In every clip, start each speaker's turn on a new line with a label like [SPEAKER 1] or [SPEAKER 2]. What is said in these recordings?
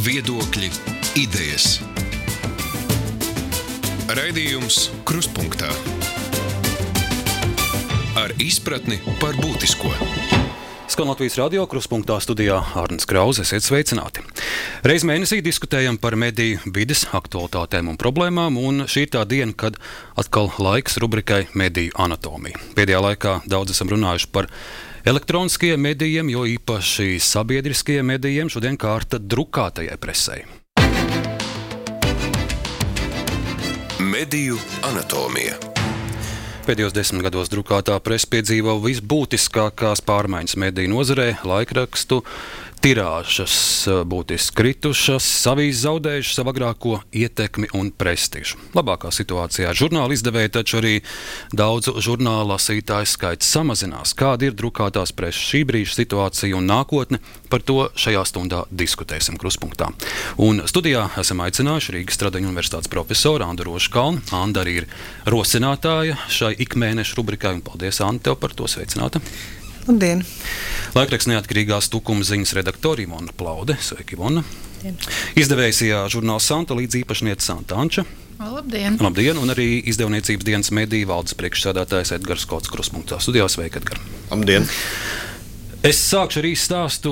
[SPEAKER 1] Viedokļi, idejas. Raidījums Kruspunktā ar izpratni par būtisko.
[SPEAKER 2] Skan Latvijas radio, Kruspunktā studijā Arnis Krause, esiet sveicināti. Reiz mēnesī diskutējam par mediju vides aktualitātēm un problēmām, un šī ir tā diena, kad atkal laiks rubrikai Mediju anatomija. Pēdējā laikā daudz esam runājuši par elektroniskajiem medijiem, jo īpaši sabiedriskajiem medijiem šodien kārta drukātajai presei.
[SPEAKER 1] Mediju anatomija.
[SPEAKER 2] Pēdējos 10 gados drukātā presa piedzīvo visbūtiskākās pārmaiņas mediju nozarē, laikrakstu tirāžas būtiski kritušas, avīzes zaudējušas savu agrāko ietekmi un prestižu. Labākā situācijā ar žurnālu izdevēju, taču arī daudzu žurnālu lasītāju skaits samazinās. Kāda ir drukātās presas šī brīža situācija un nākotne? Par to šajā stundā diskutēsim Kruspunktā. Un studijā esam aicinājuši Rīgas Stradiņu universitātes profesoru Andu Rožkalnu. Anda arī ir rosinātāja šai ikmēneša rubrikai, un paldies, Anda, tev par to, sveicināta.
[SPEAKER 3] Labdien!
[SPEAKER 2] Laikraksta neatkarīgās tukuma ziņas redaktori Ivona Plaude. Sveiki, Ivona! Izdevējsajā žurnāla Santa līdz īpašniece Santa Anča.
[SPEAKER 4] Labdien!
[SPEAKER 2] Labdien! Un arī izdevniecības dienas mediju valdes priekšsēdētājs Edgars Kots Kruspunktā studijā. Sveiki, Edgar!
[SPEAKER 5] Labdien!
[SPEAKER 2] Es sākšu arī stāstu.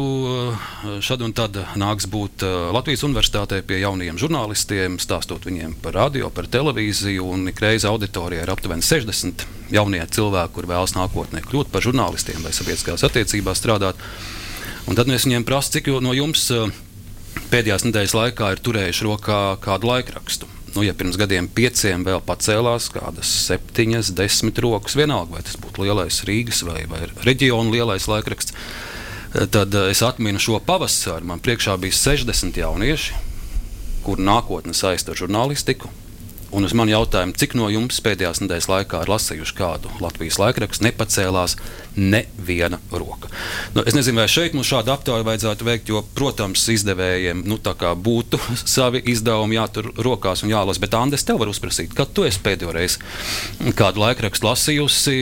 [SPEAKER 2] Šad un tad nāks būt Latvijas universitātē pie jaunajiem žurnālistiem, stāstot viņiem par radio, par televīziju, un ikreiz auditorijā ir aptuveni 60 jaunie cilvēki, kur vēlas nākotnē kļūt par žurnālistiem vai sabiedriskās attiecībās strādāt. Un tad mēs viņiem prasu, cik no jums pēdējās nedēļas laikā ir turējuši rokā kādu laikrakstu. Ja pirms gadiem 5 vēl pacēlās kādas 7, 10 rokas, vienalga, vai tas būtu lielais Rīgas vai reģionu lielais laikraksts, tad es atminu šo pavasaru. Man priekšā bija 60 jaunieši, kur nākotne saista ar žurnālistiku. Un uz mani jautājumu, cik no jums pēdējās nedēļas laikā ir lasījuši kādu Latvijas laikrakstu, nepacēlās neviena roka. Es nezinu, vai šeit mums šādu aptauju vajadzētu veikt, jo, protams, izdevējiem tā kā būtu savi izdevumi jātur rokās un jālas, bet Andes, tev var uzprasīt, kad tu esi pēdējo reizi kādu laikrakstu lasījusi,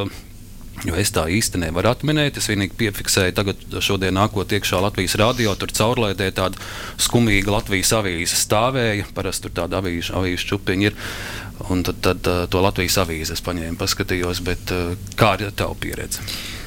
[SPEAKER 2] jo es tā īsti nevaru atminēt. Es vienīgi piefiksēju tagad šodien nākot iekšā Latvijas radio, tur caurlaidē tāda skumīga Latvijas avīze stāvēja, parasti tur tāda avīžu čupiņa ir, un tad to Latvijas avīzi es paņēmu, paskatījos, bet kā ir tava pieredze?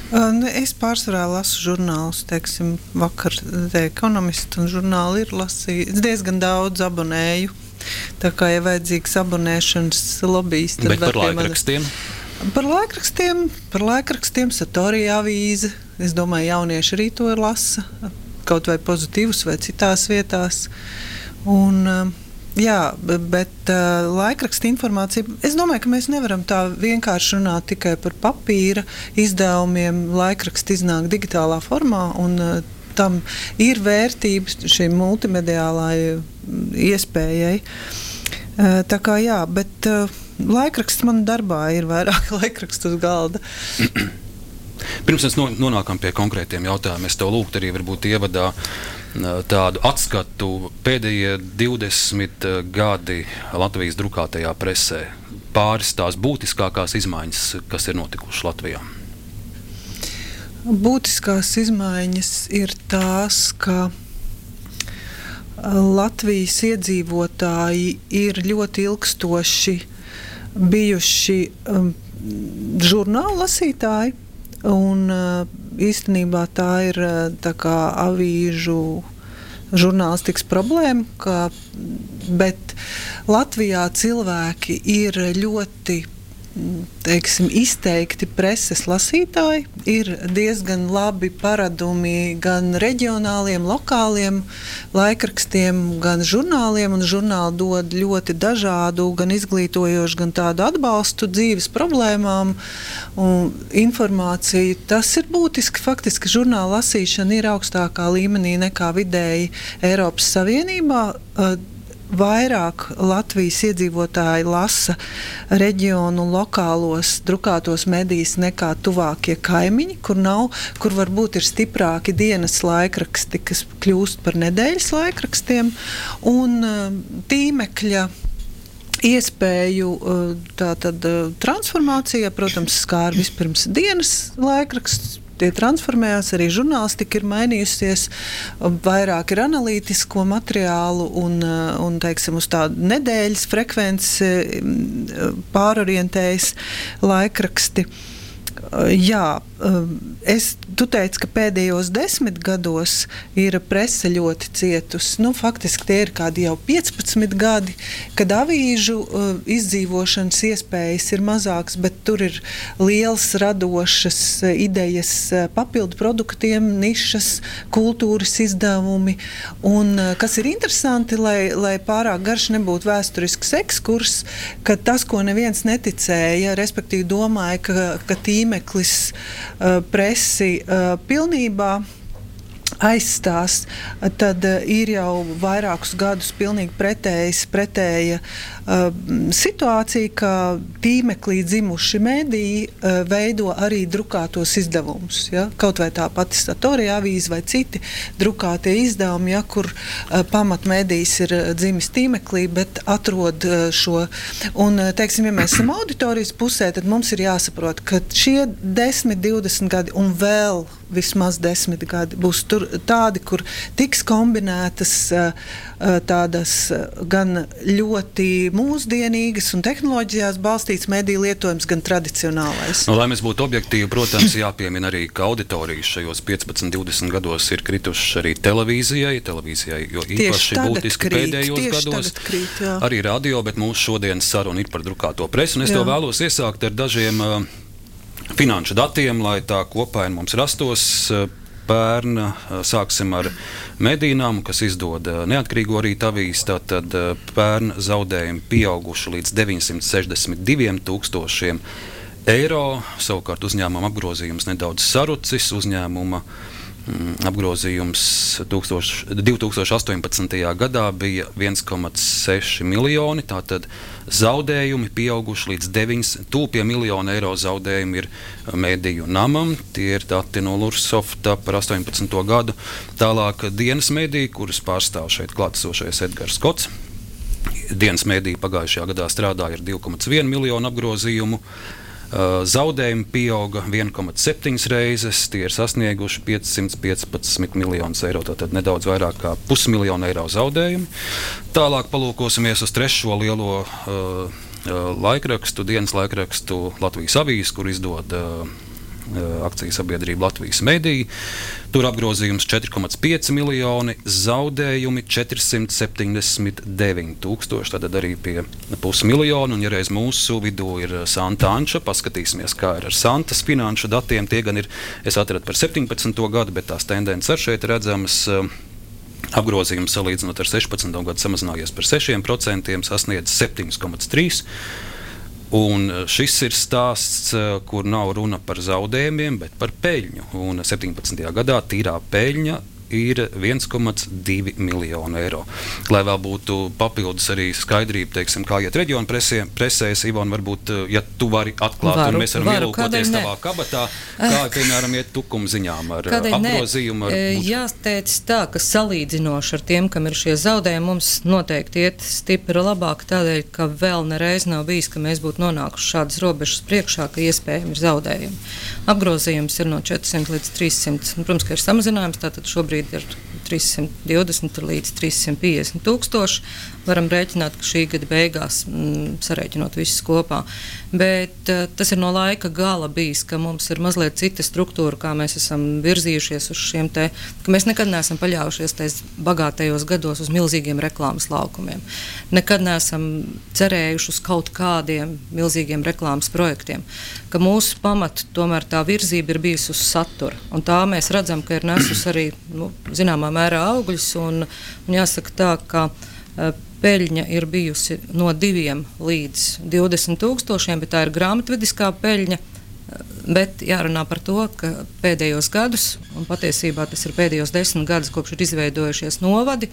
[SPEAKER 3] Es pārsvarā lasu žurnālus, teiksim, vakar Ekonomistu un žurnāli ir lasīju. Es diezgan daudz abonēju, tā kā, ja vajadzīgs abonēšanas lobijs, tad
[SPEAKER 2] bet par laikrakstiem?
[SPEAKER 3] Par laikrakstiem Satorija avīze. Es domāju, jaunieši arī to lasa, kaut vai pozitīvus vai citās vietās. Un, jā, bet laikraksta informācija, es domāju, ka mēs nevaram tā vienkārši runāt tikai par papīra izdevumiem. Laikraksti iznāk digitālā formā, un tam ir vērtības šīm multimediālai iespējai. Tā kā jā, bet laikraksts man darbā ir vairāk laikrakstu uz galda.
[SPEAKER 2] Pirms mēs nonākam pie konkrētiem jautājumiem, es tev lūgtu arī varbūt ievadā tādu atskatu pēdējie 20 gadi Latvijas drukātajā presē. Pāris tās būtiskākās izmaiņas, kas ir notikušas Latvijā.
[SPEAKER 3] Būtiskās izmaiņas ir tās, ka Latvijas iedzīvotāji ir ļoti ilgstoši bijuši žurnālu lasītāji, un īstenībā tā ir tā kā avīžu žurnālistikas problēma, bet Latvijā cilvēki ir ļoti, teiksim, izteikti preses lasītāji, ir diezgan labi paradumi gan reģionāliem, lokāliem laikrakstiem, gan žurnāliem, un žurnāli dod ļoti dažādu, gan izglītojošu, gan tādu atbalstu dzīves problēmām un informāciju. Tas ir būtiski. Faktiski žurnāla lasīšana ir augstākā līmenī nekā vidēji Eiropas Savienībā. Vairāk Latvijas iedzīvotāji lasa reģionu lokālos drukātos medijas nekā tuvākie kaimiņi, kur varbūt ir stiprāki dienas laikraksti, kas kļūst par nedēļas laikrakstiem, un tīmekļa iespēju tātad transformācijā, protams, skāra vispirms dienas laikraksts, tie transformējās, arī žurnālistika ir mainījusies, vairāk ir analītisko materiālu un teiksim, uz tādu nedēļas frekvenci pārorientējas laikraksti. Jā, tu teici, ka pēdējos 10 gados ir prese ļoti cietusi. Faktiski tie ir kādi jau 15 gadi, kad avīžu izdzīvošanas iespējas ir mazākas, bet tur ir lielas radošas idejas papildu produktiem, nišas, kultūras izdevumi. Un, kas ir interesanti, lai pārāk garš nebūtu vēsturisks ekskurs, ka tas, ko neviens neticēja, respektīvi domāja, ka tīmeklis presi pilnībā aizstās, tad ir jau vairākus gadus pilnīgi pretēja situācija, ka tīmeklī dzimuši mediji veido arī drukātos izdevumus. Ja? Kaut vai tā pati Satorija avīze vai citi drukātie izdevumi, ja, kur pamatmedijs ir dzimis tīmeklī, bet atrod šo. Un, teiksim, ja mēs esam auditorijas pusē, tad mums ir jāsaprot, ka šie 10, 20 gadi un vēl vismaz 10 gadi būs tur tādi, kur tiks kombinētas tādas gan ļoti mūsdienīgas un tehnoloģijās balstīts mediju lietojums, gan tradicionālais.
[SPEAKER 2] Lai mēs būtu objektīvi, protams, jāpiemina arī, ka auditorijas šajos 15, 20 gados ir kritušas arī televīzijai, jo īpaši būtiski pēdējos gados. Arī radio, bet mūsu šodienas saruna ir par drukāto presu. Un es to vēlos iesākt ar dažiem finanšu datiem, lai tā kopaina mums rastos. Pērn sāksim ar Medīnām, kas izdod neatkarīgo rīta avīzi. Tātad pērn zaudējumi pieauguši līdz 962 000 eiro. Savukārt uzņēmuma apgrozījums nedaudz sarucis. Uzņēmuma apgrozījums 2018. gadā bija 1,6 miljoni, tātad zaudējumi pieauguši līdz tūpie miljonu eiro zaudējumi ir mediju namam. Tie ir dati no Lursofta par 18. gadu. Tālāk dienas mediji, kuras pārstāv šeit klātesošais Edgars Skots. Dienas mediji pagājušajā gadā strādāja ar 2,1 miljonu apgrozījumu. Zaudējumi pieauga 1,7 reizes, tie ir sasnieguši 515 miljonus eiro, tātad nedaudz vairāk kā 500 000 eiro zaudējumi. Tālāk palūkosimies uz trešo lielo laikrakstu, dienas laikrakstu Latvijas avīzi, kur izdod akciju sabiedrība Latvijas mediji. Tur apgrozījums 4,5 miljoni, zaudējumi 479 000, tātad arī pie 500 000. Un ja reiz mūsu vidū ir Santa Anča, paskatīsimies, kā ir ar Santas finanšu datiem. Tie gan ir, es atradu par 17. gadu, bet tās tendences ar šeit redzamas. Apgrozījums salīdzinot ar 16. gadu samazinājies par 6%, sasniedz 7,3%. Un šis ir stāsts, kur nav runa par zaudējumiem, bet par peļņu. Un 17. gadā tīrā peļņa ir 1,2 miljonu eiro. Lai vēl būtu papildus arī skaidrība, teiksim, kā iet reģionu presēs, Ivona, varbūt, ja tu vari atklāt, un mēs varam ielūkoties tavā kabatā, kā, piemēram, iet tukuma ziņām ar apgrozījumu.
[SPEAKER 4] Jāteic tā, ka salīdzinoši ar tiem, kam ir šie zaudējumi, mums noteikti iet stipri labāk tādēļ, ka vēl nereiz nav bijis, ka mēs būtu nonākuši šādas robežas priekšā, ka iespējami ir zaudējumi. Apgrozījums ir no 400 līdz 300, protams, ka ir samazinājums, tātad šobrīd ir 320 līdz 350 000. Varam rēķināt, ka šī gada beigās, sarēķinot visus kopā. Bet tas ir no laika gala bijis, ka mums ir mazliet cita struktūra, kā mēs esam virzījušies uz šiem te, ka mēs nekad neesam paļaujušies tais bagātajos gados uz milzīgiem reklāmas laukumiem. Nekad neesam cerējuši uz kaut kādiem milzīgiem reklāmas projektiem. Ka mūsu pamatu tomēr tā virzība ir bijusi uz satura. Un tā mēs redzam, ka ir nesus arī, zināmā mērā augļus. Un jāsaka tā, ka peļņa ir bijusi no 2 līdz 20 000, bet tā ir grāmatvediskā peļņa. Bet jārunā par to, ka pēdējos gadus, un patiesībā tas ir pēdējos 10 gadus, kopš ir izveidojušies novadi,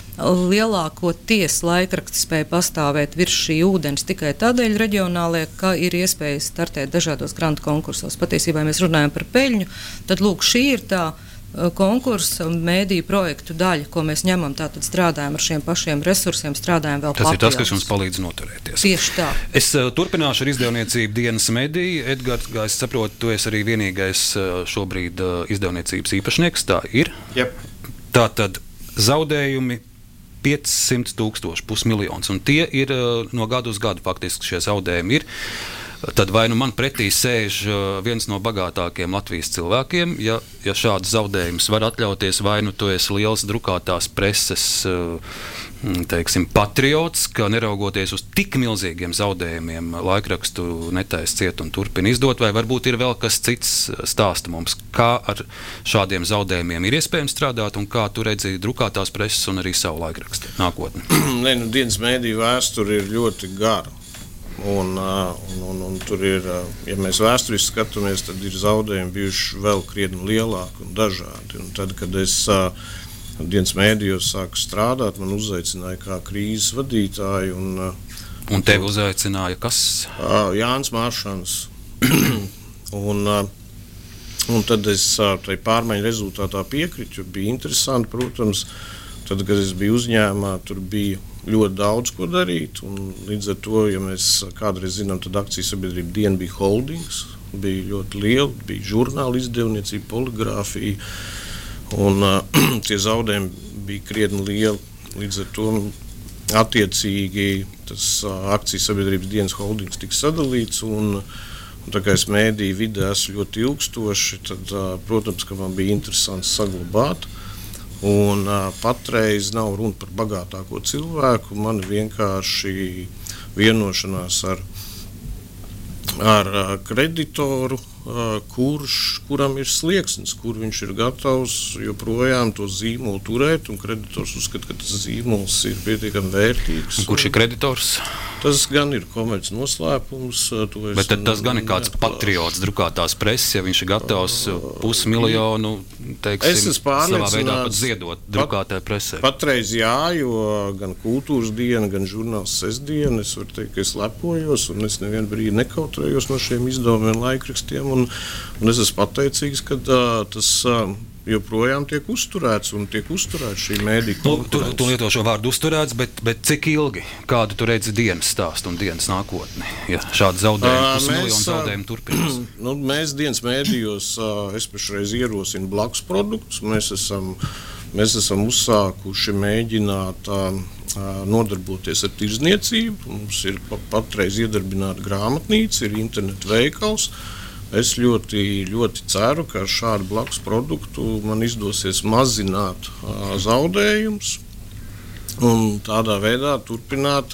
[SPEAKER 4] lielākoties laikraksti spēja pastāvēt virs šī ūdens tikai tādēļ reģionālie, ka ir iespējas startēt dažādos grantu konkursos. Patiesībā, ja mēs runājam par peļņu, tad lūk, šī ir tā konkursa mēdīju projektu daļa, ko mēs ņemam, tātad strādājam ar šiem pašiem resursiem, strādājam vēl papildus.
[SPEAKER 2] Tas ir tas, kas jums palīdz noturēties.
[SPEAKER 4] Tieši tā.
[SPEAKER 2] Es turpināšu ar izdevniecību Dienas mediju. Edgars, kā es saprotu, tu esi arī vienīgais šobrīd izdevniecības īpašnieks, tā ir?
[SPEAKER 5] Yep.
[SPEAKER 2] Tātad zaudējumi 500 000, pusmiljons, un tie ir no gadu uz gadu faktiski šie zaudējumi ir. Tad vai nu man pretī sēž viens no bagātākajiem Latvijas cilvēkiem, ja šādas zaudējumus var atļauties, vai nu tu esi liels drukātās preses, teiksim, patriots, ka neraugoties uz tik milzīgiem zaudējumiem laikrakstu netaisa ciet un turpina izdot, vai varbūt ir vēl kas cits stāsta mums, kā ar šādiem zaudējumiem ir iespējams strādāt un kā tu redzi drukātās preses un arī savu laikrakstu nākotni?
[SPEAKER 5] Nē, Dienas mediju vēsture ir ļoti gara. Un tur ir, ja mēs vēsturiski skatāmies, tad ir zaudējumi bijuši vēl krietni lielāki un dažādi. Un tad, kad es Dienas mēdījos sāku strādāt, man uzaicināja kā krīzes vadītāju.
[SPEAKER 2] Un tevi uzaicināja kas?
[SPEAKER 5] Jānis Māršans. un tad es tai pārmaiņu rezultātā piekritu, jo bija interesanti, protams. Tad, kad es biju uzņēmumā, tur bija ļoti daudz ko darīt. Līdz ar to, ja mēs kādreiz zinām, tad akcijas sabiedrība Diena bija holdings, bija ļoti liela, bija žurnāla izdevniecība, poligrāfija. Un tie zaudējumi bija krietni lieli. Līdz ar to attiecīgi tas akcijas sabiedrības Dienas holdings tika sadalīts. Un tā kā es mēdīju vidē esmu ļoti ilgstoši, tad, protams, ka man bija interesanti saglabāt. Un patreiz nav runa par bagātāko cilvēku, man vienkārši vienošanās ar kreditoru, kuram ir slieksnis, kur viņš ir gatavs joprojām to zīmolu turēt, un kreditors uzskata, ka tas zīmols ir pietiekami vērtīgs.
[SPEAKER 2] Un kurš ir kreditors?
[SPEAKER 5] Tas gan ir komerc noslēpums.
[SPEAKER 2] Bet tas gan ir kāds patriots drukātās preses, ja viņš ir gatavs pusmiljonu, teiksim, savā veidā pat ziedot drukātai presē.
[SPEAKER 5] Patreiz jā, jo gan Kultūras diena, gan žurnāls Sestdiena, es varu teikt, ka es lepojos, un es nevienu brīdi nekautrējos no šiem izdevumiem laikrakstiem, un es esmu pateicīgs, ka tas joprojām tiek uzturēts un tiek uzturēts šī mēdīja konkurence.
[SPEAKER 2] Tu lieto šo vārdu uzturēts, bet cik ilgi? Kādu tu redzi dienas stāstu un dienas nākotni? Ja šādi zaudējumi, pusmiljonu zaudējumi turpinās.
[SPEAKER 5] Mēs Dienas mēdījos, es pašreiz ierosinu blakus produktus. Mēs esam uzsākuši mēģināt nodarboties ar tirdzniecību. Mums ir patreiz iedarbināta grāmatnīca, ir internetu veikals. Es ļoti, ļoti ceru, ka ar šādu blakus produktu man izdosies mazināt zaudējumus un tādā veidā turpināt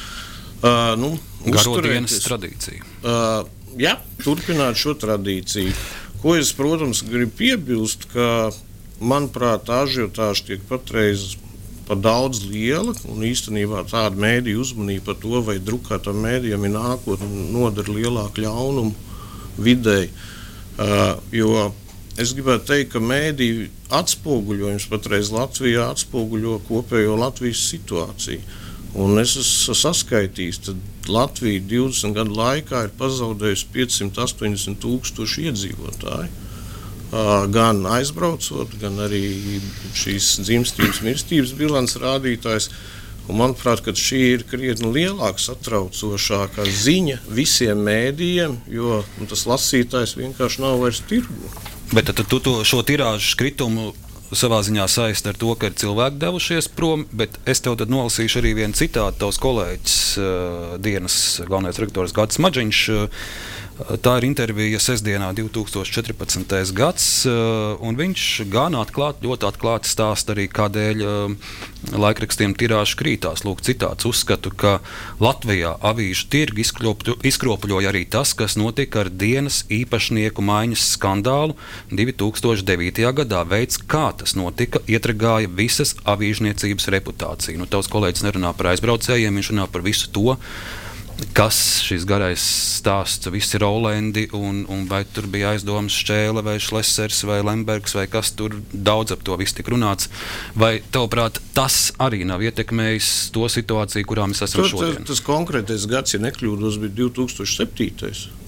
[SPEAKER 2] garo dienas tradīciju.
[SPEAKER 5] Jā, turpināt šo tradīciju. Ko es, protams, gribu piebilst, ka, manuprāt, ažiotāža tiek patreiz par daudz liela, un īstenībā tāda mēdīja uzmanība par to, vai drukātam mēdījam ir nākotne nodara lielāku ļaunumu videi, jo es gribētu teikt, ka mēdīju atspoguļojums patreiz Latvijā atspoguļo kopējo Latvijas situāciju. Un es esmu saskaitījis, tad Latvija 20 gadu laikā ir pazaudējusi 580 000 iedzīvotāju. Gan aizbraucot, gan arī šīs dzimstības, mirstības bilants rādītājs. Un manuprāt, ka šī ir krietni lielāka, satraucošākā ziņa visiem mēdījiem, jo tas lasītājs vienkārši nav vairs tirgu.
[SPEAKER 2] Bet tad tu šo tirāžu kritumu savā ziņā saist ar to, ka ir cilvēki devušies prom, bet es tev tad nolasīšu arī vienu citātu, tavs kolēģis Dienas galvenais redaktors Gatis Madžiņš. Tā ir intervija Sestdienā 2014. gads, un viņš gan ļoti atklāti stāsta arī, kādēļ laikrakstiem tirāžu krītās. Lūk, citāts: uzskatu, ka Latvijā avīžu tirgu izkropļoja arī tas, kas notika ar Dienas īpašnieku maiņas skandālu 2009. gadā. Veids, kā tas notika, ietragāja visas avīžniecības reputāciju. Tavs kolēģis nerunā par aizbraucējiem, viņš runā par visu to, kas šis garais stāsts, visi Rolendi, un vai tur bija aizdomas Šķēle vai Šlesers vai Lembergs vai kas tur, daudz ap to viss tik runāts. Vai tavuprāt tas arī nav ietekmējis to situāciju, kurā mēs esam šodien?
[SPEAKER 5] Tas konkrētais gads, ja nekļūdos, bija 2007.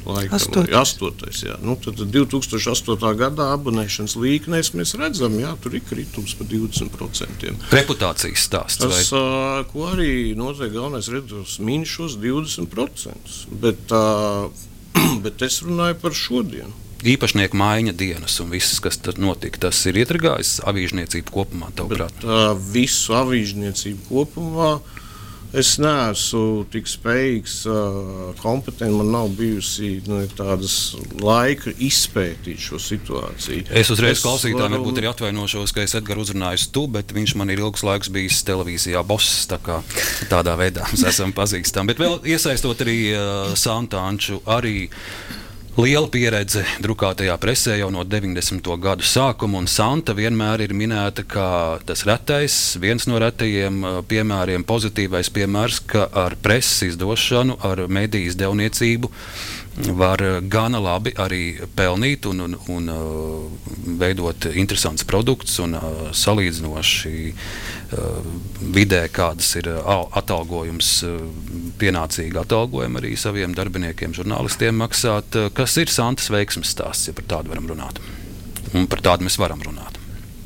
[SPEAKER 5] laikam. 8. Jā. Nu, tad 2008. gadā abonēšanas līknēs mēs redzam, jā, tur ir kritums par 20%.
[SPEAKER 2] Reputācijas stāsts.
[SPEAKER 5] Tas, ko arī noteikti galvenais redaktors min šos 20%. Bet es runāju par šodienu.
[SPEAKER 2] Īpašnieku maiņa dienas un viss, kas tur notika, tas ir ietragājis avīžniecību kopumā, tavuprāt?
[SPEAKER 5] Visu avīžniecību kopumā es neesmu tik spējīgs, kompetenti, man nav bijusi tādas laika izpētīt šo situāciju.
[SPEAKER 2] Es uzreiz klausītājiem varbūt arī atvainošos, ka es Edgaru uzrunāju tu, bet viņš man ir ilgus laikus bijis televīzijā boss, tādā veidā mēs esam pazīstami. Bet vēl iesaistot arī Santu Anču, arī liela pieredze drukātajā presē jau no 90. gadu sākuma, un Santa vienmēr ir minēta kā tas viens no retajiem piemēriem, pozitīvais piemērs, ka ar preses izdošanu, ar mediju izdevniecību var gana labi arī pelnīt un veidot interesants produkts un salīdzinoši vidē, kādas ir atalgojums, pienācīgi atalgojumi arī saviem darbiniekiem, žurnālistiem maksāt. Kas ir Santas veiksmes stāsts, ja par tādu varam runāt? Un par tādu mēs varam runāt.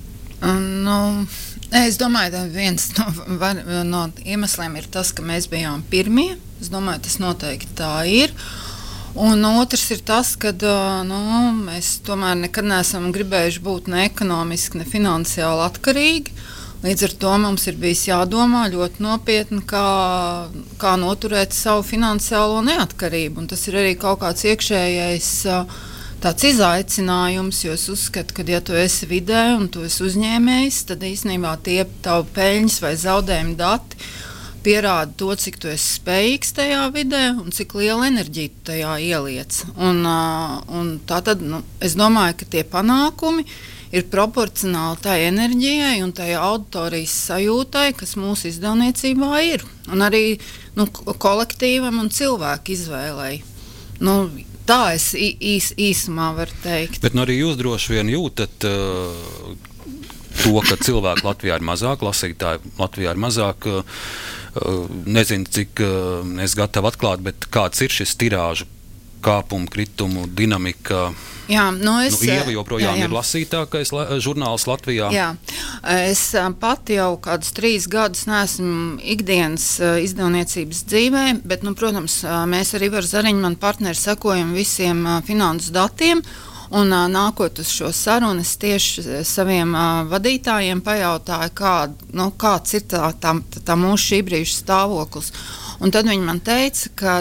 [SPEAKER 6] Es domāju, ka viens no iemesliem ir tas, ka mēs bijām pirmie. Es domāju, tas noteikti tā ir. Un otrs ir tas, ka mēs tomēr nekad neesam gribējuši būt ne ekonomiski, ne finansiāli atkarīgi. Līdz ar to mums ir bijis jādomā ļoti nopietni, kā noturēt savu finansiālo neatkarību. Un tas ir arī kaut kāds iekšējais tāds izaicinājums, jo es uzskatu, ka, ja tu esi vidē un tu esi uzņēmējs, tad īstenībā tie tavu peļņas vai zaudējumu dati pierāda to, cik tu esi spējīgs tajā vidē un cik liela enerģija tu tajā ieliec. Un tātad, es domāju, ka tie panākumi ir proporcionāli tai enerģijai un tai auditorijas sajūtai, kas mūsu izdevniecībā ir. Un arī kolektīvam un cilvēku izvēlei. Tā es īsumā varu teikt.
[SPEAKER 2] Bet arī jūs droši vien jūtat to, ka cilvēku Latvijā ir mazāk, lasītāji Latvijā ir mazāk. Nezinu, cik es gatavu atklāt, bet kāds ir šis tirāžu kāpumu, kritumu, dinamika?
[SPEAKER 6] Jā,
[SPEAKER 2] Ieva joprojām ir lasītākais žurnāls Latvijā.
[SPEAKER 6] Jā, es pati jau kādus 3 gadus neesmu ikdienas izdevniecības dzīvē, bet, protams, mēs arī ar Zariņu, manu partneri, sekojam visiem finansu datiem. Un nākot uz šo sarunu, es tieši saviem vadītājiem pajautāju, kāds ir tā mūsu šī brīža stāvoklis. Un tad viņi man teica, ka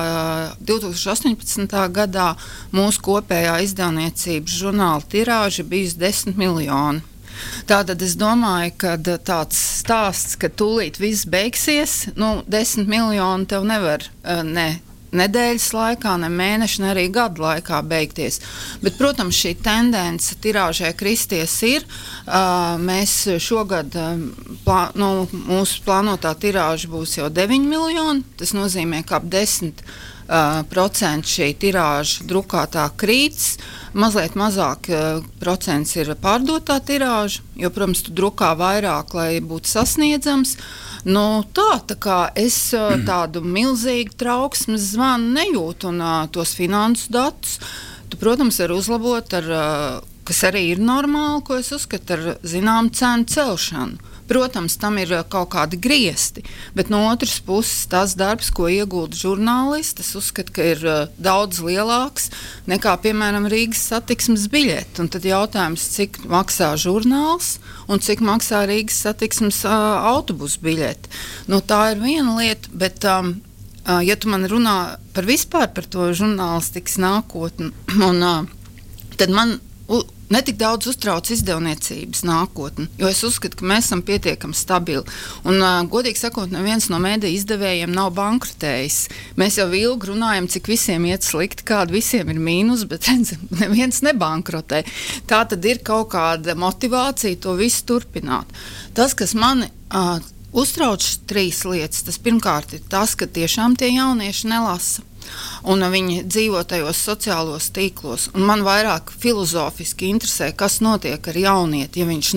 [SPEAKER 6] 2018. gadā mūsu kopējā izdevniecības žurnāla tirāža bijusi 10 miljoni. Tātad es domāju, ka tāds stāsts, ka tūlīt viss beigsies, 10 miljoni tev nevar nedēļas laikā, ne mēneša, ne arī gadu laikā beigties. Bet, protams, šī tendence tirāžē kristies ir. Mēs šogad, mūsu plānotā tirāža būs jau 9 miljoni. Tas nozīmē, ka ap 10% šī tirāža drukātā krītas. Mazliet mazāk procents ir pārdotā tirāža, jo, protams, tu drukā vairāk, lai būtu sasniedzams. Tā kā es tādu milzīgu trauksmes zvanu nejūtu, un tos finansu datus tu, protams, var uzlabot kas arī ir normāli, ko es uzskatu ar zinām cenu celšanu. Protams, tam ir kaut kādi griesti, bet no otras puses tas darbs, ko iegulda žurnālisti, es uzskatu, ka ir daudz lielāks nekā, piemēram, Rīgas satiksmes biļete. Un tad jautājums, cik maksā žurnāls un cik maksā Rīgas satiksmes autobusu biļete. Tā ir viena lieta, bet ja tu man runā vispār par to žurnālistikas nākotni, tad man netik daudz uztrauc izdevniecības nākotni, jo es uzskatu, ka mēs esam pietiekami stabili. Un, godīgi sakot, neviens no mēdīju izdevējiem nav bankrotējis. Mēs jau ilgi runājam, cik visiem iet slikti, kāda visiem ir mīnus, bet neviens nebankrotē. Tā tad ir kaut kāda motivācija to visu turpināt. Tas, kas mani uztrauc 3 lietas, tas pirmkārt ir tas, ka tiešām tie jaunieši nelasa. Un viņi dzīvo tajos sociālos tīklos. Un man vairāk filozofiski interesē, kas notiek ar jaunieti, ja viņš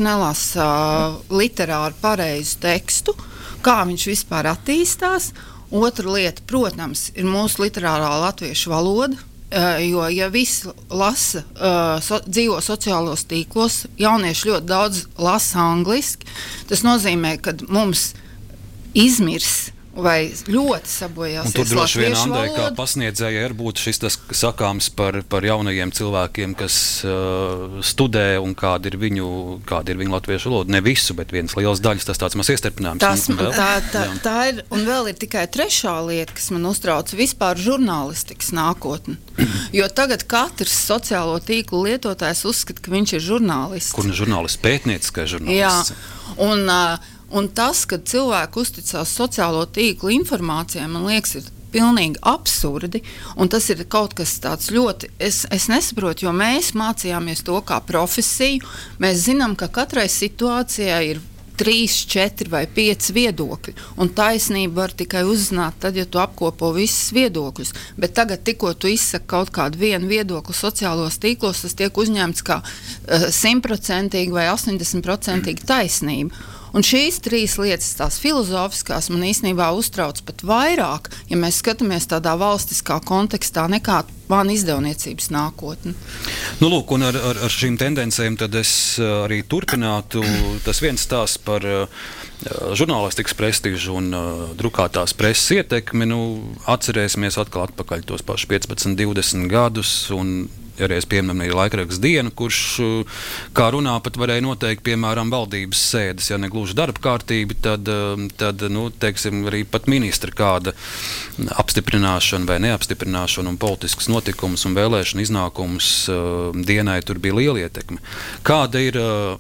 [SPEAKER 6] nelasa literāri pareizu tekstu, kā viņš vispār attīstās. Otra lieta, protams, ir mūsu literārā latviešu valoda, jo, ja visi lasa, dzīvo sociālos tīklos, jaunieši ļoti daudz lasa angliski, tas nozīmē, ka mums izmirs vai ļoti sabojāsies
[SPEAKER 2] tur droši vien,
[SPEAKER 6] latviešu
[SPEAKER 2] Andai, kā
[SPEAKER 6] valoda.
[SPEAKER 2] pasniedzēja, ir būtu šis tas sakāms par jaunajiem cilvēkiem, kas studē un kāda ir viņu latviešu valoda. Ne visu, bet viens liels daļas, tas tāds maz iestarpinājums.
[SPEAKER 6] Tā ir, un vēl ir tikai trešā lieta, kas man uztrauc, vispār žurnālistikas nākotne. Jo tagad katrs sociālo tīklu lietotājs uzskata, ka viņš ir žurnālists.
[SPEAKER 2] Kur ne žurnālists, pētnieciskai žurnālists.
[SPEAKER 6] Jā, un tas, ka cilvēki uzticās sociālo tīklu informācijai, man liekas, ir pilnīgi absurdi. Un tas ir kaut kas tāds ļoti, es nesaprotu, jo mēs mācījāmies to kā profesiju. Mēs zinām, ka katrai situācijai ir 3, 4 vai 5 viedokļi. Un taisnību var tikai uzzināt tad, ja tu apkopo visus viedokļus. Bet tagad, tikko tu izsaki kaut kādu vienu viedokli sociālos tīklos, tas tiek uzņemts kā 100% vai 80% taisnība. Un šīs 3 lietas, tās filozofiskās, man īstenībā uztrauc pat vairāk, ja mēs skatāmies tādā valstiskā kontekstā, nekā vānu izdevniecības nākotne.
[SPEAKER 2] Nu, lūk, un ar šīm tendencēm tad es arī turpinātu. Tas viens stāsts par žurnālistikas prestižu un drukātās preses ietekmi. Atcerēsimies atkal atpakaļ tos pašus 15, 20 gadus, un arī es pieminēju arī laikraksta dienu, kurš, kā runā, pat varēja noteikt, piemēram, valdības sēdes, ja ne gluži darba kārtība, tad teiksim, arī pat ministra kāda apstiprināšana vai neapstiprināšana un politisks notikums un vēlēšana iznākums dienai tur bija liela ietekme. Kāda ir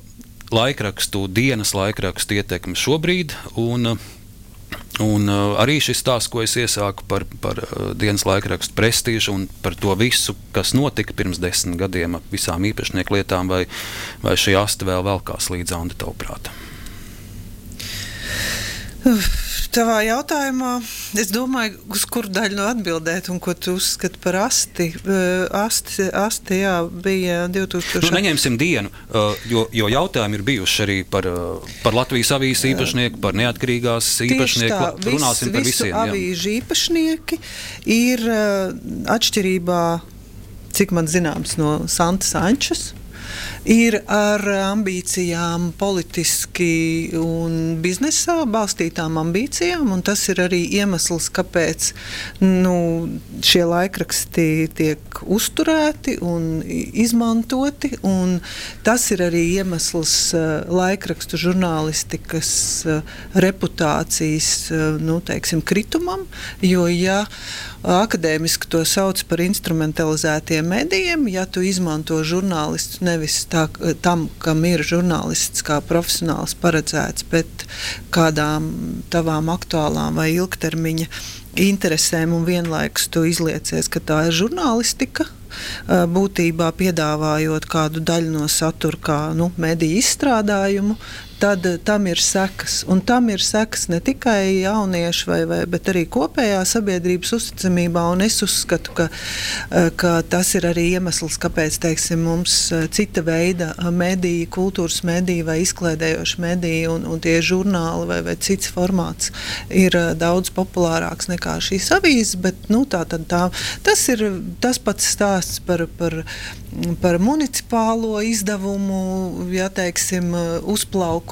[SPEAKER 2] dienas laikrakstu ietekme šobrīd? Un arī šis stāsts, ko es iesāku par dienas laikrakstu prestīžu un par to visu, kas notika pirms 10 gadiem ap visām īpašnieku lietām, vai šī asta vēl velkās līdz Andi tavuprāt?
[SPEAKER 3] Tavā jautājumā, es domāju, uz kuru daļu no atbildēt un ko tu uzskati par asti. Asti, jā, bija 2000.
[SPEAKER 2] Neņemsim dienu, jo jautājumi ir bijuši arī par Latvijas avīzes īpašnieku, par neatkarīgās īpašnieku. Runāsim par visiem.
[SPEAKER 3] Visu avīžu īpašnieki ir atšķirībā, cik man zināms, no Santas Ančas. Ir ar ambīcijām politiski un biznesā balstītām ambīcijām, un tas ir arī iemesls, kāpēc šie laikraksti tiek uzturēti un izmantoti, un tas ir arī iemesls laikrakstu žurnālistikas reputācijas, teiksim, kritumam, jo ja akadēmiski to sauc par instrumentalizētiem medijiem, ja tu izmanto žurnālistus nevis tam, kam ir žurnālists kā profesionāls paredzēts, bet kādām tavām aktuālām vai ilgtermiņa interesēm un vienlaikus tu izliecies, ka tā ir žurnālistika, būtībā piedāvājot kādu daļu no satura kā mediju izstrādājumu, tad tam ir sekas. Un tam ir sekas ne tikai jauniešu, bet arī kopējā sabiedrības uzticamībā. Un es uzskatu, ka tas ir arī iemesls, kāpēc, teiksim, mums cita veida mediji, kultūras mediji vai izklēdējoši mediji un tie žurnāli vai cits formāts ir daudz populārāks nekā šīs avīzes, bet tas ir tas pats stāsts par municipālo izdevumu, ja teiksim, uzplaukumu,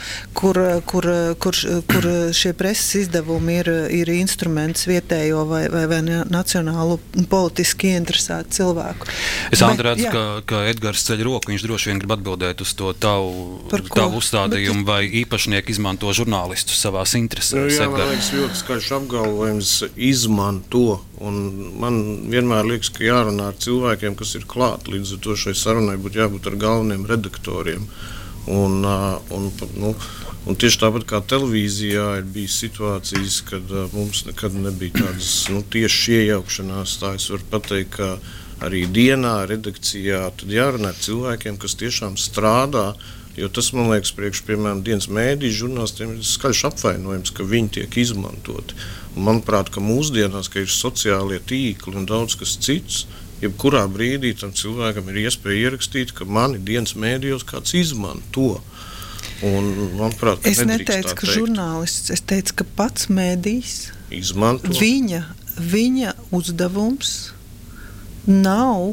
[SPEAKER 3] kur šie preses izdevumi ir instruments vietējo vai nacionālu politiski ieinteresētu cilvēku.
[SPEAKER 2] Es redzu, ka Edgars ceļ roku, viņš droši vien grib atbildēt uz to tavu uzstādījumu, vai īpašnieki izmanto žurnālistus savās interesēs.
[SPEAKER 5] Jā, man liekas ļoti skaļš apgalvojums izmanto, un man vienmēr liekas, ka jārunā ar cilvēkiem, kas ir klāt, līdz ar to šai sarunai būtu jābūt ar galveniem redaktoriem. Un tieši tāpat kā televīzijā ir bijis situācijas, kad mums nekad nebija tādas tieši iejaukšanās, tā es varu pateikt, ka arī dienā, redakcijā, tad jārunā ar cilvēkiem, kas tiešām strādā, jo tas, man liekas, piemēram, dienas mēdīju žurnālistiem ir skaļš apvainojums, ka viņi tiek izmantoti. Un manuprāt, ka mūsdienās, ka ir sociālie tīkli un daudz kas cits, jebkurā brīdī tam cilvēkam ir iespēja ierakstīt, ka mani dienas mēdījos kāds izmanto. Un, manuprāt,
[SPEAKER 3] es neteicu, ka žurnālists, es teicu, ka pats mēdījis
[SPEAKER 5] izmanto.
[SPEAKER 3] Viņa uzdevums nav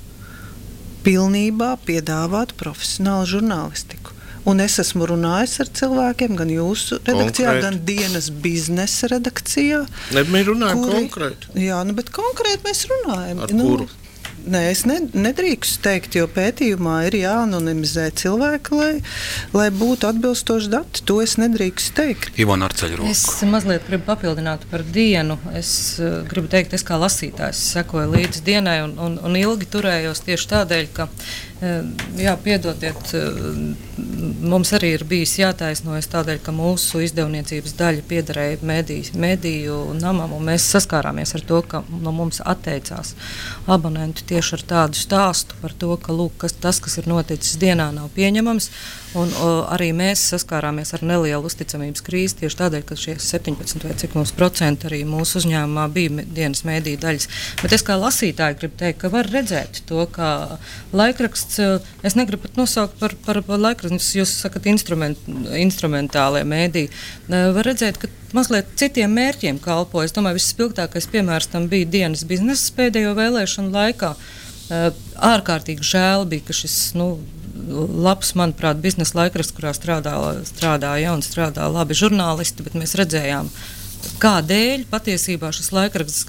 [SPEAKER 3] pilnībā piedāvāt profesionālu žurnālistiku. Un es esmu runājis ar cilvēkiem, gan jūsu redakcijā, gan Dienas biznesa redakcijā.
[SPEAKER 5] Mēs runājam konkrēti.
[SPEAKER 3] Jā, bet konkrēti mēs runājam.
[SPEAKER 5] Ar kuru?
[SPEAKER 3] Nē, es nedrīkstu teikt, jo pētījumā ir jāanonimizē cilvēki, lai būtu atbilstoši dati. To es nedrīkstu teikt.
[SPEAKER 2] Ivona ar ceļu roku.
[SPEAKER 4] Es mazliet gribu papildināt par Dienu. Es gribu teikt, es kā lasītājs sekoju līdz Dienai un ilgi turējos tieši tādēļ, ka jā, piedodiet, mums arī ir bijis jātaisnojas tādēļ, ka mūsu izdevniecības daļa piederēja mediju namam, un mēs saskārāmies ar to, ka no mums atteicās abonenti tieši ar tādu stāstu par to, ka lūk, tas, kas ir noticis Dienā, nav pieņemams. Un arī mēs saskārāmies ar nelielu uzticamības krīzi tieši tādēļ, ka šie 17 vai cik mums procenti arī mūsu uzņēmumā bija Dienas mēdīju daļas. Bet es kā lasītāji gribu teikt, ka var redzēt to, ka laikraksts, es negribu pat nosaukt par laikraksts, jūs sakat instrumentālie mēdīji, var redzēt, ka mazliet citiem mērķiem kalpo. Es domāju, visspilgtākais piemērs tam bija Dienas biznesa pēdējo vēlēšanu laikā. Ārkārtīgi žēl bija, ka šis, labs, manuprāt, biznesa laikraksts, kurā strādāja un strādā labi žurnālisti, bet mēs redzējām, kādēļ patiesībā šis laikraksts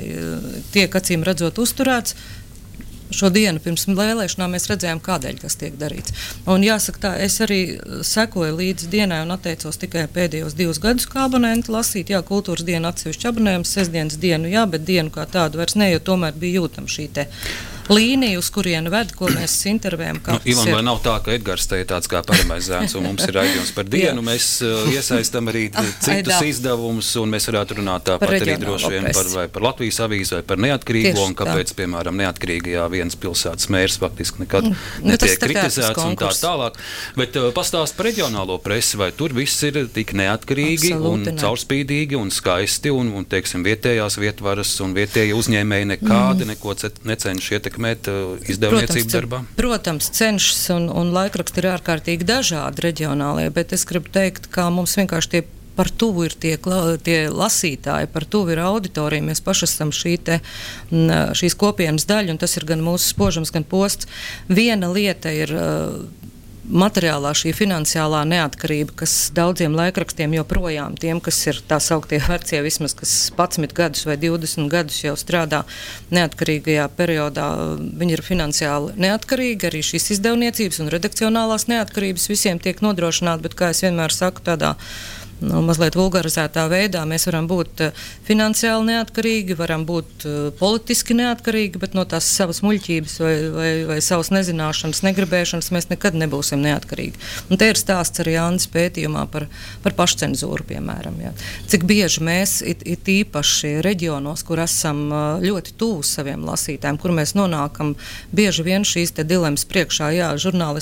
[SPEAKER 4] tiek acīm redzot uzturēts. Šo dienu pirms vēlēšanām mēs redzējām, kādēļ tas tiek darīts. Un jāsaka tā, es arī sekoju līdz Dienai un atteicos tikai pēdējos 2 gadus kā abonenti lasīt. Jā, kultūras dienu atsevišķi abonējums, sestdienas dienu, jā, bet dienu kā tādu vairs ne, jo tomēr bija jūtama šī te līnija, uz kurienu ved, ko mēs intervējam.
[SPEAKER 2] Ivan, vai nav tā, ka Edgars te ir tāds kā paramais zēns, un mums ir raidījums par Dienu, mēs iesaistam arī citus izdevumus, un mēs varētu runāt tāpat arī droši vien par Latvijas avīzi vai par Neatkarīgo, un kāpēc, piemēram, Neatkarīgajā vienas pilsētas mērs faktiski nekad netiek kritizēts un tā tālāk. Bet pastāst par reģionālo presi, vai tur viss ir tik neatkarīgi un caurspīdīgi un skaisti, un teiksim, vietējās vietvaras un vietēji uzņēmēji nekādi neko necenš ietekmēt izdevniecību darbā?
[SPEAKER 4] Protams, cenšas un laikraksti ir ārkārtīgi dažādi reģionālie, bet es gribu teikt, ka mums vienkārši par tuvu ir tie lasītāji, par tuvu ir auditorija. Mēs paši esam šīs kopienas daļa, un tas ir gan mūsu spožums, gan posts. Viena lieta ir materiālā šī finansiālā neatkarība, kas daudziem laikrakstiem joprojām, tiem, kas ir tā sauktie vecie, vismaz kas 11 gadus vai 20 gadus jau strādā neatkarīgajā periodā, viņi ir finansiāli neatkarīgi, arī šīs izdevniecības un redakcionālās neatkarības visiem tiek nodrošināt, bet, kā es vienmēr saku, tādā mazliet vulgarizētā veidā, mēs varam būt finansiāli neatkarīgi, varam būt politiski neatkarīgi, bet no tās savas muļķības vai savas nezināšanas, negribēšanas mēs nekad nebūsim neatkarīgi. Un te ir stāsts arī Andas pētījumā par pašcenzūru, piemēram. Jā. Cik bieži mēs, it īpaši reģionos, kur esam ļoti tuvu saviem lasītājiem, kur mēs nonākam bieži vien šīs te dilemmas priekšā, jā,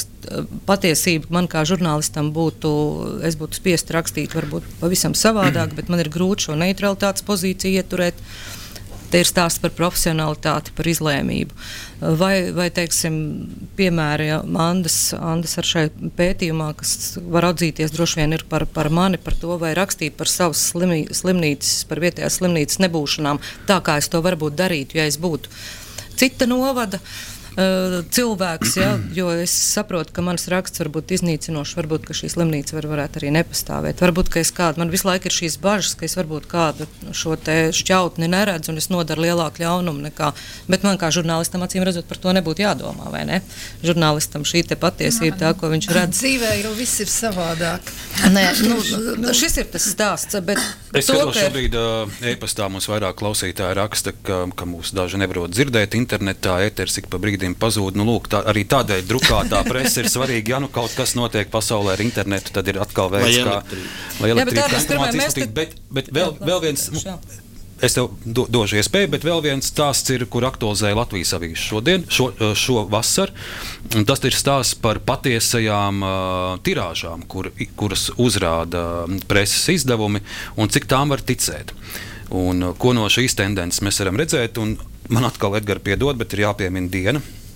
[SPEAKER 4] patiesība man kā žurnālistam es būtu spiest rakstīt varbūt pavisam savādāk, bet man ir grūti šo neutralitātes pozīciju ieturēt. Te ir stāsts par profesionalitāti, par izlēmību. Vai teiksim, piemēri Andas ar šai pētījumā, kas var atzīties droši vien ir par mani, par to, vai rakstīt par savas slimnīcas, par vietējās slimnīcas nebūšanām, tā kā es to varbūt darītu, ja es būtu cita novada cilvēks, ja, jo es saprotu, ka mans raksts var būt iznīcinošs, varbūt, ka šī slimnīca varētu arī nepastāvēt. Varbūt, ka man visu laiku ir šīs bažas, ka es varbūt kādu šo te šķautni neredzu un es nodaru lielāku ļaunumu nekā, bet man kā žurnālistam acīm redzot par to nebūtu jādomā, vai ne? Žurnālistam šī te patiesība, tā, ko viņš redz.
[SPEAKER 6] Dzīvē jau viss ir savādāk.
[SPEAKER 4] Nē, šis ir tas stāsts, bet
[SPEAKER 2] es skatos šobrīd e-pastā mums vairāk klausītāji raksta, ka mūs daži nevarot dzirdēt internetā, ēters ik pa brīdim pazūd. Lūk, arī tādēļ drukātā presa ir svarīga. Ja kaut kas notiek pasaulē ar internetu, tad ir atkal veids, kā elektrība informācijas izplatīt. Bet vēl viens, es tev došu iespēju, bet vēl viens stāsts ir, kur aktualizēja Latvijas avīze šodien, šo vasaru. Un tas ir stāsts par patiesajām tirāžām, kuras uzrāda preses izdevumi un cik tām var ticēt. Un ko no šīs tendences mēs varam redzēt, un man atkal, Edgar, piedod, bet ir jāpiemina Diena.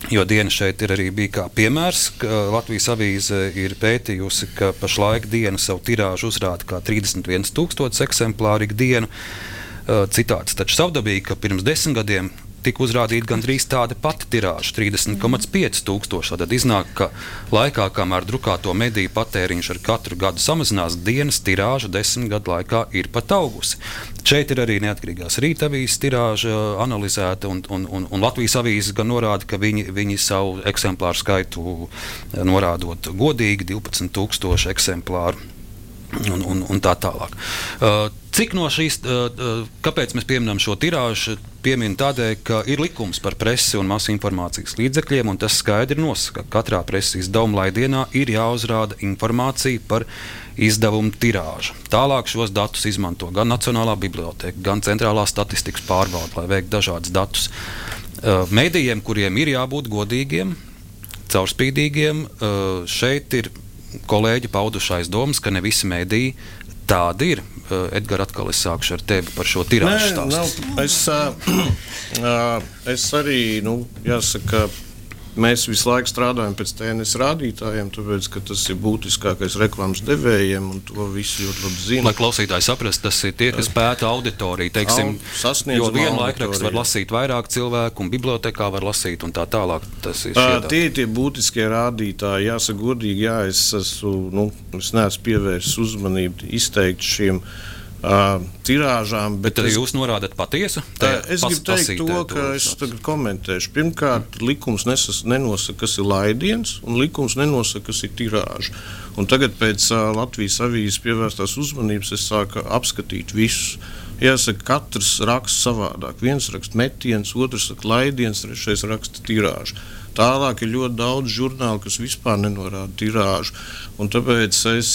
[SPEAKER 2] Jo diena šeit ir arī bija kā piemērs, ka Latvijas avīze ir pētījusi, ka pašlaik diena savu tirāžu uzrāda kā 31,000 eksemplāru ikdienu. Citāts taču savdabīgi, ka pirms 10 gadiem tika uzrādīta gandrīz tāda pati tirāža, 30,500. Tad iznāk, ka laikā, kamēr drukāto mediju patēriņš ar katru gadu samazinās, dienas tirāža 10 gadu laikā ir pat augusi. Šeit ir arī neatkarīgās Rīta avīzes tirāža analizēta, un Latvijas avīzes gan norāda, ka viņi savu eksemplāru skaitu norādot godīgi 12,000 eksemplāru. Un tā tālāk. Cik no šīs, kāpēc mēs pieminam šo tirāžu? Pieminu tādēļ, ka ir likums par presi un masu informācijas līdzekļiem, un tas skaidri nosaka, ka katrā preses izdevuma laidienā ir jāuzrāda informācija par izdevumu tirāžu. Tālāk šos datus izmanto gan Nacionālā biblioteka, gan Centrālā statistikas pārvalde, lai veiktu dažādus datus. Medijiem, kuriem ir jābūt godīgiem, caurspīdīgiem, šeit ir kolēģi paudušais domas, ka ne visi mediji tādi ir. Edgar, atkal es sākšu ar tevi par šo tirāžu stāstu.
[SPEAKER 5] Es arī, jāsaka, mēs visu laiku strādājam pēc TNS rādītājiem, tāpēc, ka tas ir būtiskākais reklāmas devējiem, un to visi ļoti labi zina.
[SPEAKER 2] Lai klausītāji saprast, tas ir tie, kas pēta auditoriju, teiksim, jo vienu laikrakstu var lasīt vairāk cilvēku, un bibliotekā var lasīt, un tā tālāk. Tas ir
[SPEAKER 5] tie ir tie būtiskie rādītāji, jāsaka godīgi, es neesmu pievērsis uzmanību izteikti šiem tirāžām.
[SPEAKER 2] Bet tad jūs norādat patiesu?
[SPEAKER 5] Es gribu teikt to, ka es tagad komentēšu. Pirmkārt, likums nenosaka, kas ir laidiens, un likums nenosaka, kas ir tirāža. Un tagad pēc Latvijas avīzes pievērstās uzmanības es sāku apskatīt visus. Jāsaka, katrs raksta savādāk. Viens raksta metiens, otrs saka laidiens, trešais raksta tirāžu. Tālāk ir ļoti daudz žurnālu, kas vispār nenorāda tirāžu. Un tāpēc es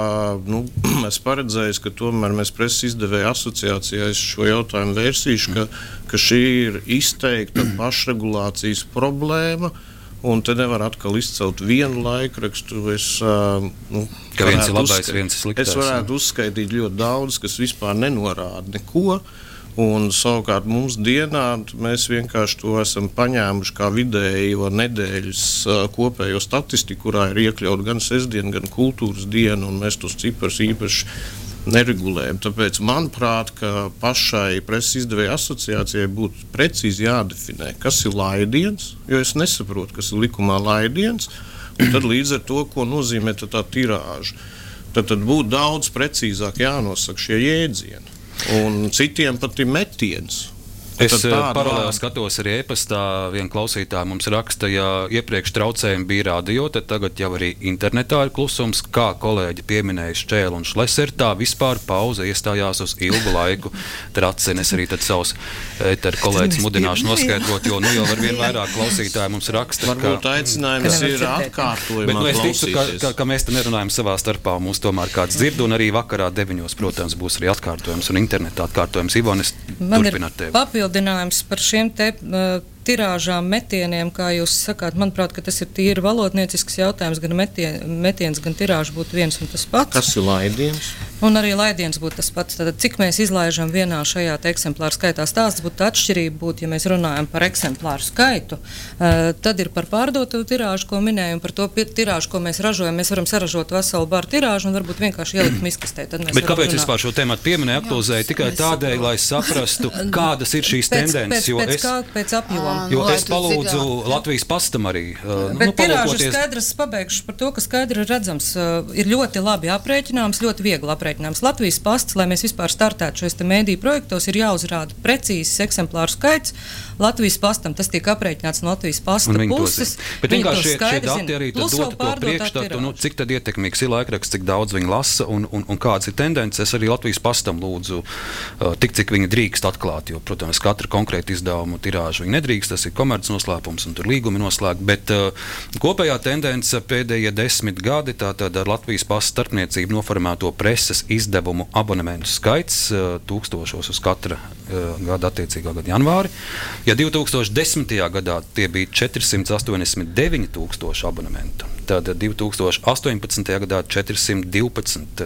[SPEAKER 5] paredzēju, ka tomēr mēs preses izdevēju asociācijā šo jautājumu vērsīšu, ka šī ir izteikta pašregulācijas problēma. Un te nevar atkal izcelt vienu laikrakstu.
[SPEAKER 2] Ka viens ir labais, viens ir sliktais.
[SPEAKER 5] Es varētu uzskaitīt ļoti daudz, kas vispār nenorāda neko. Un savukārt mums dienā mēs vienkārši to esam paņēmuši kā vidējo nedēļas kopējo statistiku, kurā ir iekļauta gan sestdiena, gan kultūras diena, un mēs tos ciparus īpaši neregulējam. Tāpēc, manuprāt, ka pašai preses izdevēju asociācijai būtu precīzi jādefinē, kas ir laidiens, jo es nesaprotu, kas ir likumā laidiens, un tad līdz ar to, ko nozīmē tā tirāža. Tad būtu daudz precīzāk jānosaka šie jēdzieni. Un citiem pat ir metiens.
[SPEAKER 2] Es paralēli skatos arī e-pastā, viena klausītāja mums raksta, ja iepriekš traucējumi bija radio, tad tagad jau arī internetā ir klusums, kā kolēģi pieminēja Šķēlu un Šleseri, tā vispār pauze iestājās uz ilgu laiku. Tracenes arī tad savus eteru kolēģis mudināšu noskaidrot, jo jau var vien vairāk klausītāji mums raksta.
[SPEAKER 5] Varbūt aicinājums ir atkārtojumā klausīties.
[SPEAKER 2] Ka mēs te nerunājam savā starpā, mūs tomēr kāds dzird, un arī vakarā 9, protams, būs arī atkārtojums un internetā atkārtojums. Ivonis, turpināt tevi.
[SPEAKER 4] Papildinājums par šiem te tirāžām, metieniem, kā jūs sakāt, manuprāt, ka tas ir tīri valodniecisks jautājums, gan metiens, gan tirāža būtu viens un tas pats.
[SPEAKER 5] Kas ir laidiens?
[SPEAKER 4] Un arī laidiens būtu tas pats. Tātad, cik mēs izlaižam vienā šajā eksemplāru skaitā, stāsts būtu atšķirība, ja mēs runājam par eksemplāru skaitu, tad ir par pārdotu tirāžu, ko minēju, un par to tirāžu, ko mēs ražojam. Mēs varam saražot veselu baru tirāžu un varbūt vienkārši ielikt miskastē.
[SPEAKER 2] Bet kāpēc vispār šo tēmatu pieminēju, aktualizēju tikai tādēļ, lai saprastu, kādas ir šīs tendences?
[SPEAKER 4] Pēc apjoma.
[SPEAKER 2] Jo es palūdzu Latvijas pastam arī.
[SPEAKER 4] Bet tirāža ir skaidrs, pabeigšu par to, ka skaidri redzams, ir ļoti labi aprēķināms, ļoti viegli aprēķināms. Latvijas pasts, lai mēs vispār startētu šos te mēdīju projektos, ir jāuzrāda precīzs eksemplāru skaits. Latvijas pastam tas tiek aprēķināts no Latvijas pasta puses.
[SPEAKER 2] Bet vienkārši šie dati arī dod to priekšstatu, cik tad ietekmīgs ir laikraksts, cik daudz viņi lasa un kādas ir tendences. Es arī Latvijas pastam lūdzu tik, cik viņi drīkst atklāt, jo, protams, katra konkrēta izdevuma tirāžu viņi nedrīkst. Tas ir komercnoslēpums un tur līgumi noslēgti, bet kopējā tendence pēdējie 10 gadi, tātad ar Latvijas pasta starpniecību noformēto preses izdevumu abonementu skaits tūkstošos uz katra gada attiecīgā gada janvāri. Ja 2010. gadā tie bija 489 000 abonementu, tad 2018. gadā 412.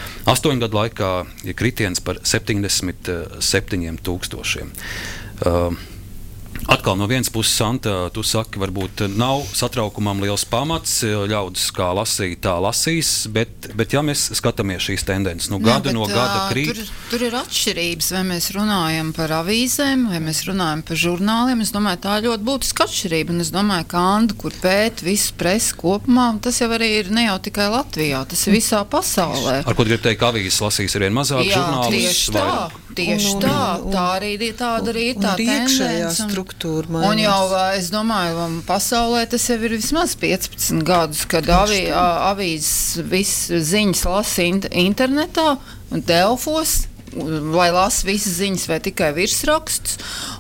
[SPEAKER 2] 8 gadu laikā ir kritiens par 77 000. Atkal no vienas puses, Santa, tu saki, varbūt nav satraukumam liels pamats, ļaudis kā lasīja, tā lasīs, bet ja mēs skatāmies šīs tendences, gada no gada krīt.
[SPEAKER 6] Tur ir atšķirības, vai mēs runājam par avīzēm, vai mēs runājam par žurnāliem. Es domāju, tā ir ļoti būtiska atšķirība, un es domāju, ka Anda, kur pēt visu presi kopumā, tas jau arī ir ne jau tikai Latvijā, tas ir visā pasaulē.
[SPEAKER 2] Ar ko grib teikt, ka avīzes lasīs ir vien mazāk žurnālus?
[SPEAKER 6] Tieši tā, tā arī ir tā tendence. Un jau, es domāju, pasaulē tas jau ir vismaz 15 gadus, kad avīzes visas ziņas lasa internetā un Delfos, vai lasa visas ziņas vai tikai virsrakstus.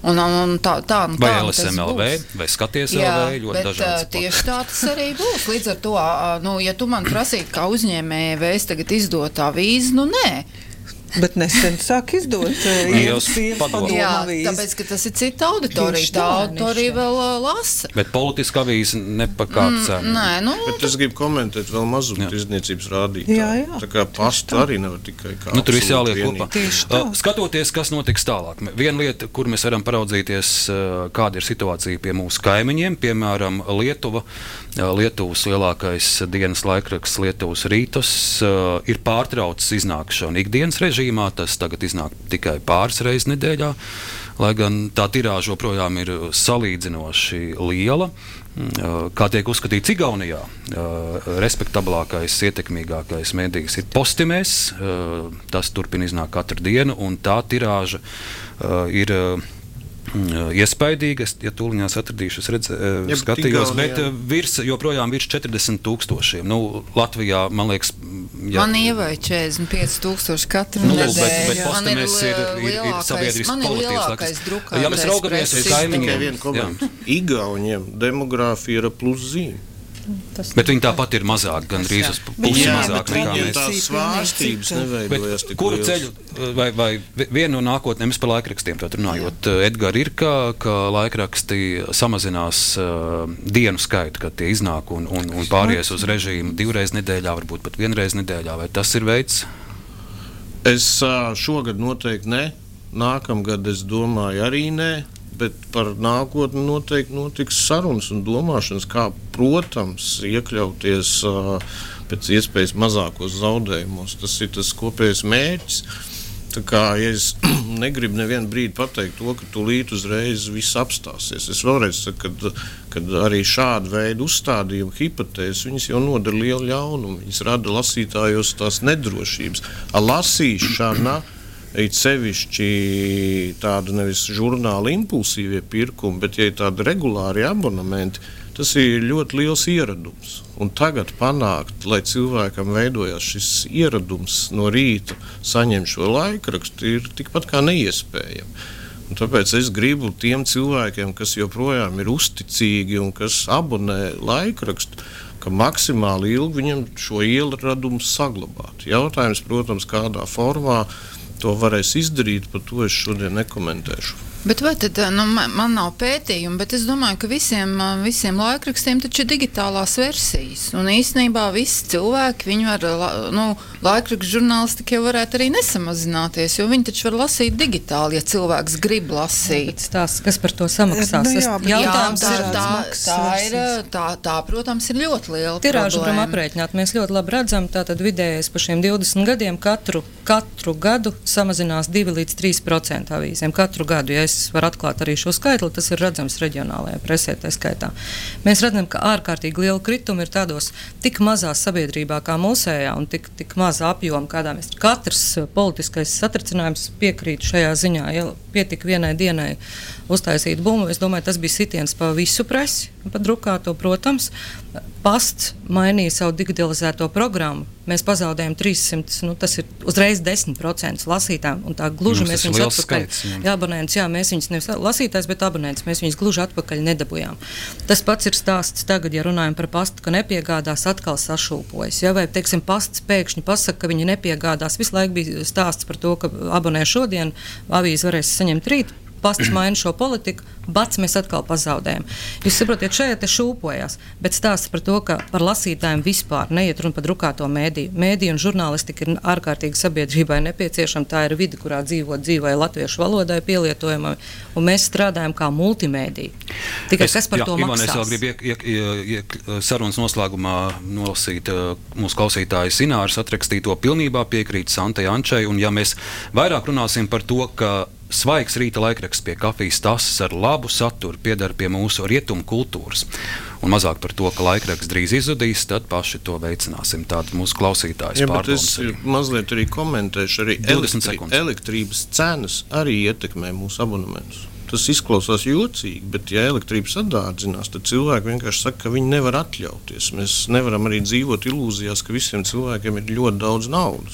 [SPEAKER 2] Vai LSMLV, vai Skaties LV, ļoti dažādas.
[SPEAKER 6] Tieši tā tas arī būs. Līdz ar to, ja tu man prasītu, kā uzņēmēja, vai es tagad izdot avīzi, nē.
[SPEAKER 3] Bet nesen sāk izdot padomu avīzi.
[SPEAKER 6] Tāpēc, ka tas ir cita auditorija. Tā auditorija vēl lasa.
[SPEAKER 2] Bet politiska avīze nepakāpj cenu.
[SPEAKER 5] Bet es gribu komentēt vēl mazumtirdzniecības rādītāju. Tā kā pasta arī nevar tikai kā
[SPEAKER 2] tur viss jāliek kopā. Skatoties, kas notiks tālāk. Viena lieta, kur mēs varam paraudzīties, kāda ir situācija pie mūsu kaimiņiem, piemēram, Lietuva. Lietuvas lielākais dienas laikraksts Lietuvas Rītos ir pārtraucis iznākšanu ikdienas režīmā, tas tagad iznāk tikai pāris reizes nedēļā, lai gan tā tirāža joprojām ir salīdzinoši liela. Kā tiek uzskatīts Igaunijā, respektablākais, ietekmīgākais medijs ir Postimēs, tas turpina iznāk katru dienu, un tā tirāža ir iespaidīga, ja tūliņās atradīšu, skatījos, bet joprojām virs 40,000. Latvijā, man liekas,
[SPEAKER 6] man ievēja 45,000 katru nedēļu.
[SPEAKER 2] Bet Postimēs ir sabiedrisks politīvs laiks. Ja mēs raugamies uz kaimiņiem,
[SPEAKER 5] Igauniem demogrāfija ir plus-zīme.
[SPEAKER 2] Bet viņi tāpat ir mazāk, gan drīz uz pusi mazāk nekā mēs.
[SPEAKER 5] Tās svārstības neveidojas tik
[SPEAKER 2] kuru ceļu, vai vienu no nākotnē, mēs par laikrakstiem runājot, Edgar, ir, ka laikraksti samazinās dienu skaitu, kad tie iznāk un pāries uz režīmu 2 reizes nedēļā, varbūt pat 1 reizi nedēļā, vai tas ir veids?
[SPEAKER 5] Es šogad noteikti ne, nākamgad es domāju arī ne. Bet par nākotni noteikti notiks sarunas un domāšanas, kā, protams, iekļauties pēc iespējas mazākos zaudējumos. Tas ir tas kopējais mērķis. Tā kā, ja es negribu nevienu brīdi pateikt to, ka tūlīt uzreiz viss apstāsies. Es vēlreiz saku, kad arī šāda veida uzstādījuma hipotēzes, viņas jau nodara lielu ļaunumu. Viņas rada lasītājos tās nedrošības. Lasīšana ir sevišķi tāda nevis žurnāla impulsīvie pirkumi, bet ja ir tādi regulāri abonementi, tas ir ļoti liels ieradums. Un tagad panākt, lai cilvēkam veidojās šis ieradums no rīta saņemt šo laikrakstu, ir tikpat kā neiespējami. Un tāpēc es gribu tiem cilvēkiem, kas joprojām ir uzticīgi un kas abonē laikrakstu, ka maksimāli ilgi viņam šo ieradumu saglabāt. Jautājums, protams, kādā formā to varēs izdarīt, par to es šodien nekomentēšu.
[SPEAKER 6] Bet vai tad, man nav pētījumi, bet es domāju, ka visiem laikrakstiem taču ir digitālās versijas. Un īstenībā visi cilvēki, viņi var, laikrakstu žurnālisti jau varētu arī nesamazināties, jo viņi taču var lasīt digitāli, ja cilvēks grib lasīt.
[SPEAKER 4] Kas par to samaksās?
[SPEAKER 6] Tā, protams, ir ļoti liela
[SPEAKER 4] tirāžu varam aprēķināt. Mēs ļoti labi redzam, tātad vidējais par šiem 20 gadiem katru gadu samazinās 2 līdz 3% avīzēm. Katru gadu, ja es varu atklāt arī šo skaitli, tas ir redzams reģionālajā presē tā skaitā. Mēs redzam, ka ārkārtīgi liela krituma ir tādos tik mazā sabiedrībā kā mūsējā un tik maza apjoma, kādā mēs katrs politiskais satricinājums piekrīt šajā ziņā. Ja pietika vienai dienai uztaisīt bumbu, es domāju, tas bija sitiens pa visu presi, pa drukāto, protams. Pasts mainīja savu digitalizēto programmu. Mēs pazaudējam 300, tas ir uzreiz 10% lasītājiem, un tā gluži mēs viņus atpakaļ. Abonents, mēs viņus nevis lasītājs, bet abonents, mēs viņus gluži atpakaļ nedabujām. Tas pats ir stāsts tagad, ja runājam par pastu, ka nepiegādās, atkal sašūpojas. Ja, vai, teiksim, pasts pēkšņi pasaka, ka viņi nepiegādās. Visu laiku bija stāsts par to, ka abonē šodien, avīzi varēs saņemt rīt. pasts maina šo politiku, bats mēs atkal pazaudējam. Jūs saprotiet, šeit te šūpojās, bet stāsts par to, ka par lasītājiem vispār neiet runa par drukāto mēdīju. Mēdīju un žurnālistika ir ārkārtīgi sabiedrībai nepieciešama, tā ir vide, kurā dzīvoja latviešu valodai pielietojama, un mēs strādājam kā multimēdija. Tikai kas par to maksās?
[SPEAKER 2] Es vēl gribu sarunas noslēgumā nolasīt mūsu klausītāju Ināras atrakstīto, pilnībā piekrīt Santai Ančai, un ja mēs vairāk runāsim par to, ka svaigs rīta laikraksts pie kafijas tases ar labu saturu piedara pie mūsu rietumu kultūras, un mazāk par to, ka laikraksts drīz izzudīs, tad paši to veicināsim. Tātad mūsu klausītājs pārdomas.
[SPEAKER 5] Es mazliet arī komentēšu, arī elektrības cenas arī ietekmē mūsu abonementus. Tas izklausās jocīgi, bet ja elektrības atdārdzinās, tad cilvēki vienkārši saka, ka viņi nevar atļauties. Mēs nevaram arī dzīvot ilūzijās, ka visiem cilvēkiem ir ļoti daudz naudas.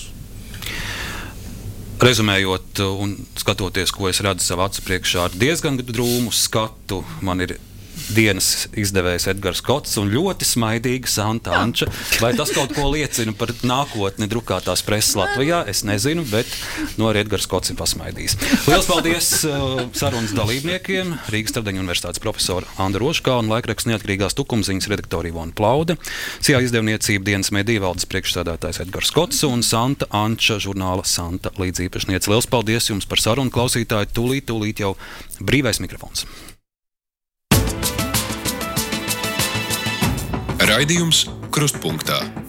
[SPEAKER 2] Rezumējot un skatoties, ko es redzu savu acu priekšā ar diezgan drūmu skatu, man ir dienas izdevējs Edgars Kots un ļoti smaidīga Santa Anča. Vai tas kaut ko liecina par nākotni drukātās preses Latvijā? Es nezinu, bet arī Edgars Kots ir pasmaidījis. Lielas paldies sarunas dalībniekiem, Rīgas Tradeņu universitātes profesora Anda Rožkā un laikraksta neatkarīgās tukumziņas redaktori Ivona Plaude, Sijā izdevniecība dienas mediju valdes priekšsēdētājs Edgars Kots un Santa Anča, žurnāla Santa līdzīpašniece. Lielas paldies jums par sarunu, klausītāji. Tūlīt jau brīvais mikrofons.
[SPEAKER 1] Raidījums Krustpunktā.